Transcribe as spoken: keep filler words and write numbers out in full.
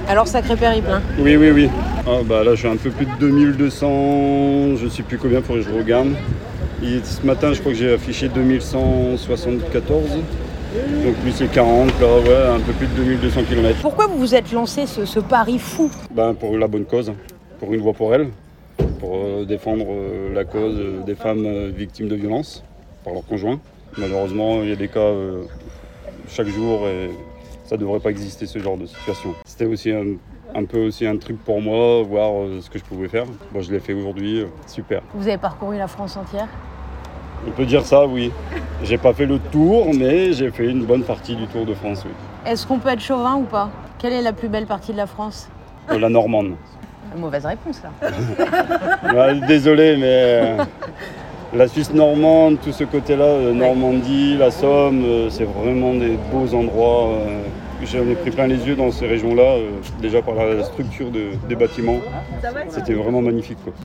Alors, sacré périple, hein. Oui, oui, oui. Ah, bah là, je suis un peu plus de deux mille deux cents, je ne sais plus combien, il faudrait que je regarde. Et ce matin, je crois que j'ai affiché deux mille cent soixante-quatorze. Donc plus c'est quarante, là, ouais, un peu plus de deux mille deux cents kilomètres. Pourquoi vous vous êtes lancé ce, ce pari fou? Ben, pour la bonne cause, pour une voix pour elles, pour euh, défendre euh, la cause euh, des femmes euh, victimes de violences par leurs conjoints. Malheureusement, il y a des cas euh, chaque jour et ça ne devrait pas exister ce genre de situation. C'était aussi un, un peu aussi un truc pour moi, voir euh, ce que je pouvais faire. Bon, je l'ai fait aujourd'hui, euh, super. Vous avez parcouru la France entière? On peut dire ça, oui. J'ai pas fait le tour, mais j'ai fait une bonne partie du Tour de France, oui. Est-ce qu'on peut être chauvin ou pas? Quelle est la plus belle partie de la France? Euh, la Normande. Mauvaise réponse, là. Ouais, désolé, mais euh, la Suisse normande, tout ce côté-là, euh, Normandie, la Somme, euh, c'est vraiment des beaux endroits. Euh, j'en ai pris plein les yeux dans ces régions-là, euh, déjà par la structure de, des bâtiments. C'était vraiment magnifique, quoi.